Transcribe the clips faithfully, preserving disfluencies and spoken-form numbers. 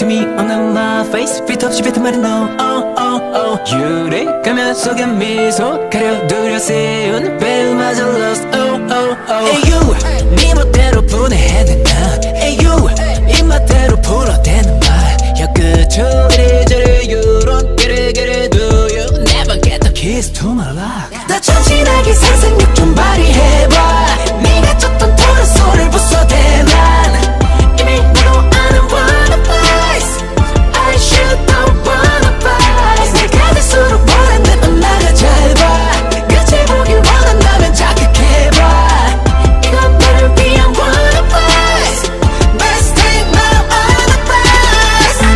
to me on my face fit 없이 뱉은 말은 no oh oh oh 유래 가면 속에 미소 가려 두려 세운 배우마저 lost oh oh oh Hey you 네 멋대로 분해해낸 난 Hey you 입맛대로 불어대는 말 혀끝으로 이리저리 유론 그래 do you never get the keys to my life 더 천진하게 상상력 좀 발휘해봐 네가 쳤던 토른 소를 부숴대난 이미 너로 아는 wanna place I should don't wanna place 내가 될수록 원하는 엄마가 잘봐 끝을 보길 원한다면 자극해봐 이건 너를 위한 wanna place Best take my other place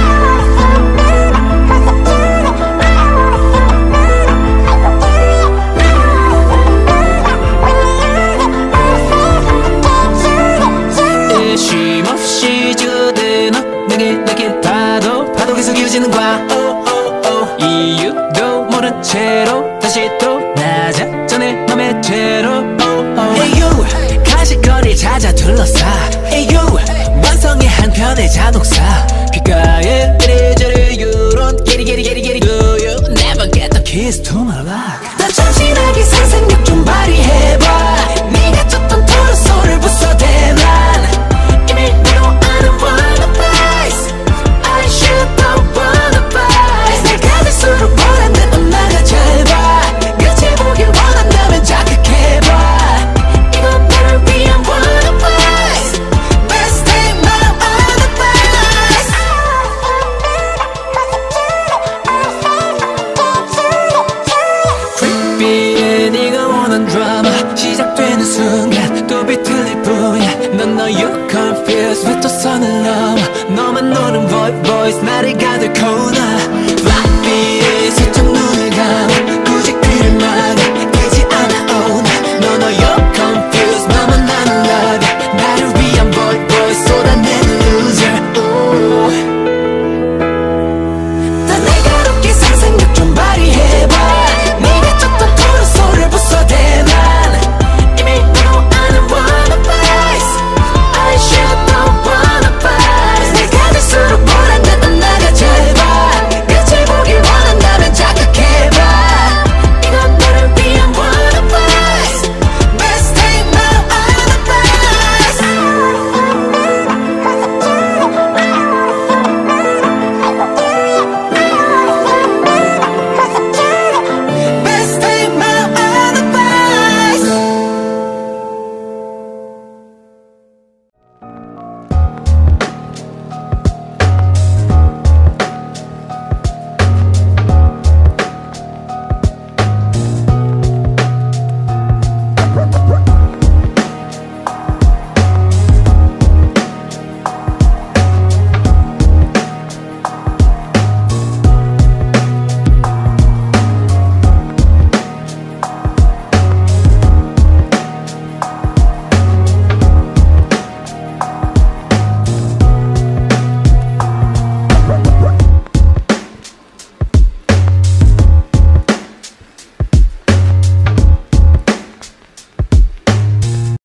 쉼없이 지어대 너 내게 내게 파도 파도 계속 이어지는 거야 oh, oh, oh. 이유도 모른 채로 다시 또 낮아 전에 맘의 채로 oh, oh. Hey you 가시거리 찾아 둘러싸 Hey you 완성의 한편의 자동차 귓가에 이리저리 유론 게리 게리 게리 게리 Do you never get the keys to my life 더 천진하게 상상력 좀 발휘해봐 네가 쳤던 토른 소를 부숴대난 이미 너로 아는 wanna place I should don't wanna place 내가 될수록 원하는 엄마가 잘봐 끝을 보길 원한다면 자극해봐 이건 너를 위한 wanna place Best take my other place Creepy해 네가 원한 드라마 시작되는 순간 또 비틀릴 뿐이야 넌 너 you confused 왜 또 선을 넘어 너만 노는 voice voice 나를 가득 코너